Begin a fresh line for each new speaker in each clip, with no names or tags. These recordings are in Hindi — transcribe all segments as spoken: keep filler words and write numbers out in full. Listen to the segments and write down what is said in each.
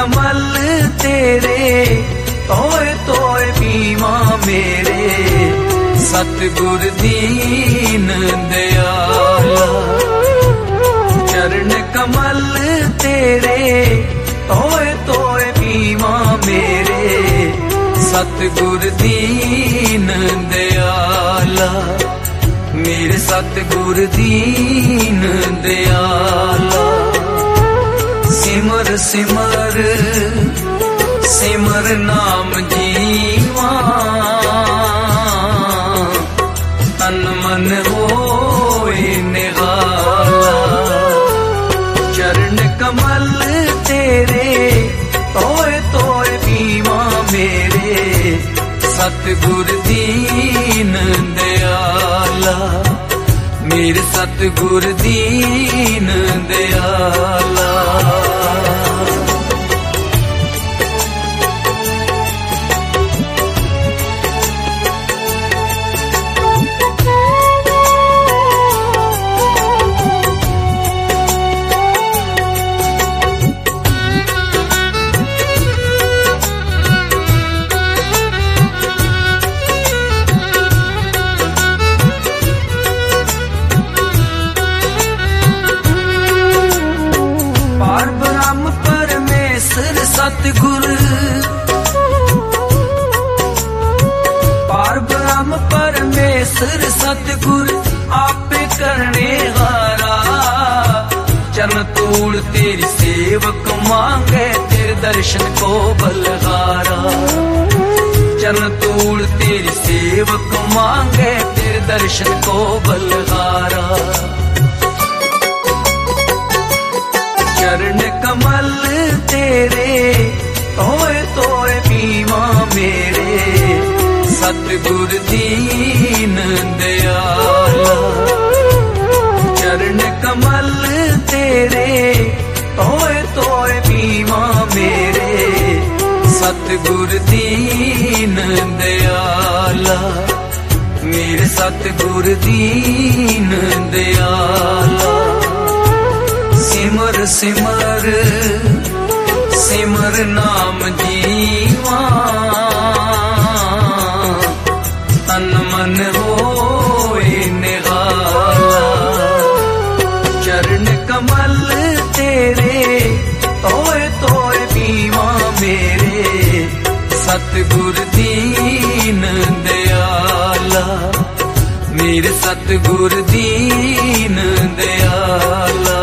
कमल तेरे तोए तोए पीवा मेरे सतगुर दीन दयाला। चरण कमल तेरे तोए तोए पीवा मेरे सतगुर दीन दयाला। मेरे सतगुर दीन दयाला। सिमर सिमर सिमर नाम जीवा तन मन होए निहाला। चरण कमल तेरे तोए तोए पीवा मेरे सतगुर दीन दयाला। मेरे सतगुर दीन दयाला। सतगुर पार ब्रह्म परमेश्वर सतगुर आपे करने हारा। चरण तूड़ तेरी सेवक मांगे तेरे दर्शन को बलहारा। चरण तूड़ तेरी सेवक मांगे तेरे दर्शन को बलहारा। चरण कमल तेरे तोए तोए पीवा मेरे सतगुर दीन दयाला। चरण कमल तेरे तोए तोए पीवा मेरे सतगुर दीन दयाला। मेरे सतगुर दीन दयाला। सिमर सिमर सिमर नाम जीवा तन मन होए निहाला। चरण कमल तेरे तोए तोए पीवा मेरे सतगुर दीन दयाला। मेरे सतगुर दीन दयाला।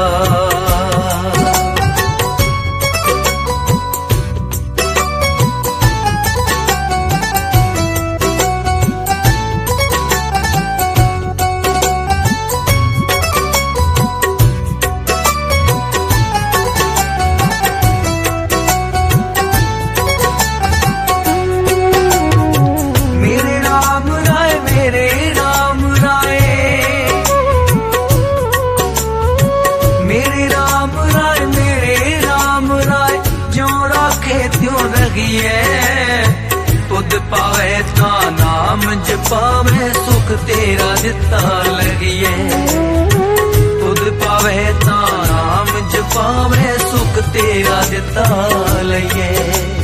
तुद पावे ता नाम जपावे सुख तेरा दिता लगिए। तुद पावे ता नाम जपावे सुख तेरा दिता लगिए।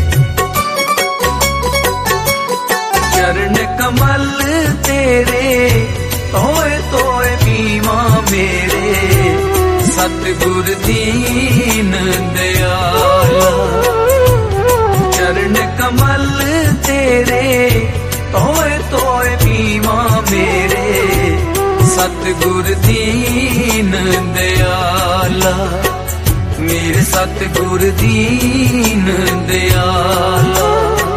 चरण कमल तेरे तोए तोए पीवा मेरे सतगुर दीन दयाला। चरण कमल तेरे तोए तोए पीवा मेरे सतगुर दीन दयाला। मेरे सतगुर दीन दयाला।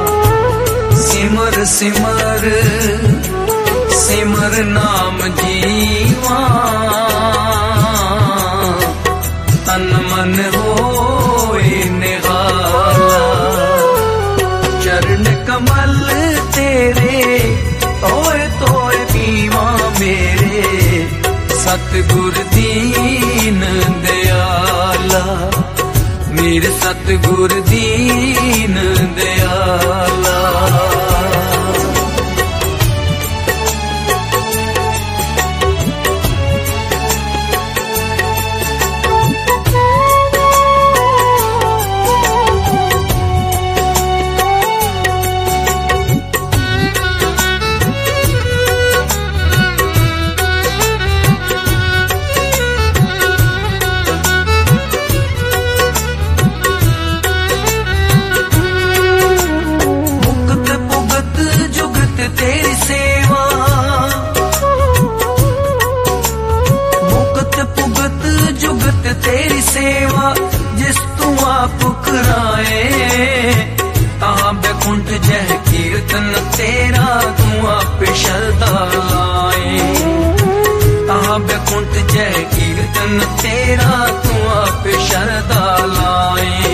सिमर सिमर सिमर नाम जीवा तन मन होए निहाला। चरण कमल तेरे तोए तोए पीवा मेरे सतगुर दीन दयाला। मेरे सतगुर दीन दयाला। पुखराए, तहां बैकुंठ जह कीर्तन तेरा तू आपे शरदा लाए। तहां बैकुंठ जह कीर्तन तेरा तू आपे शरदा लाए।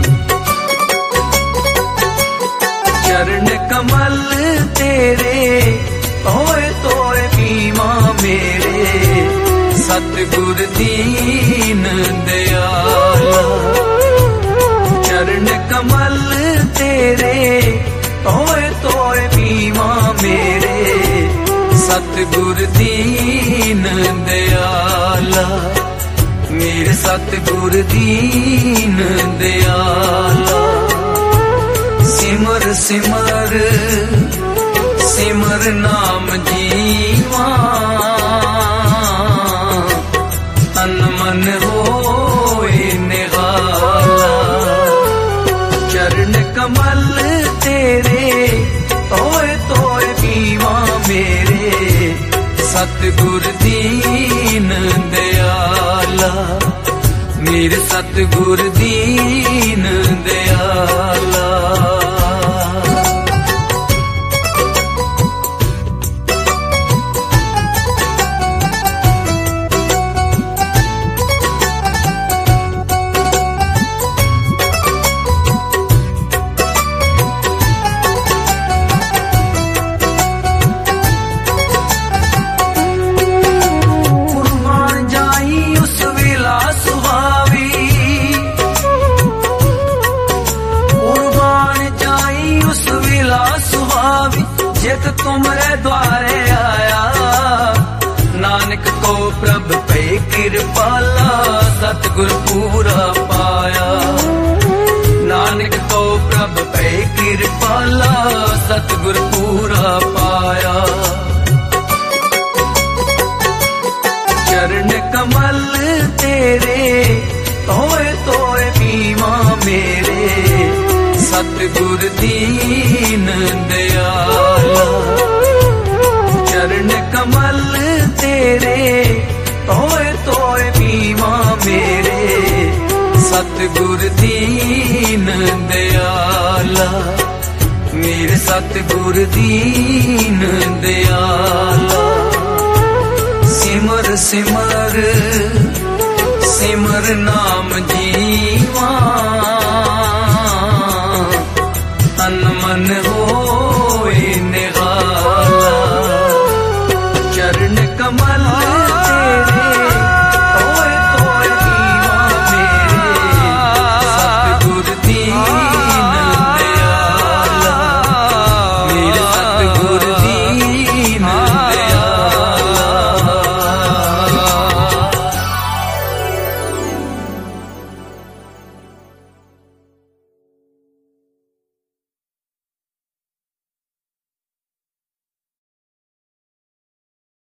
चरण कमल तेरे तोए तोए पीवा मेरे, सतगुर दीन दयाला। चरण कमल तेरे तोए तोए पीवा मेरे, सतगुर दीन दयाला। मेरे सतगुर दीन दयाला। सिमर सिमर सिमर नाम जीवा, तन मन होए निराला। चरण कमल तेरे तोए तोए पीवा मेरे, सतगुर दीन दयाला। मेरे सतगुर दीन दयाला। जित तुमरे द्वारे आया, नानक को प्रभ पे कृपाला, सतगुर पूरा पाया। नानक को प्रभ पे कृपाला, सतगुर पूरा पाया। चरण कमल तेरे तोए तोए पीवा मेरे, सतगुर दीन दयाला। चरण कमल तेरे तोए तोए पीवा मेरे, सतगुर दीन दयाला। मेरे सतगुर दीन दयाला। सिमर सिमर सिमर नाम जीवा,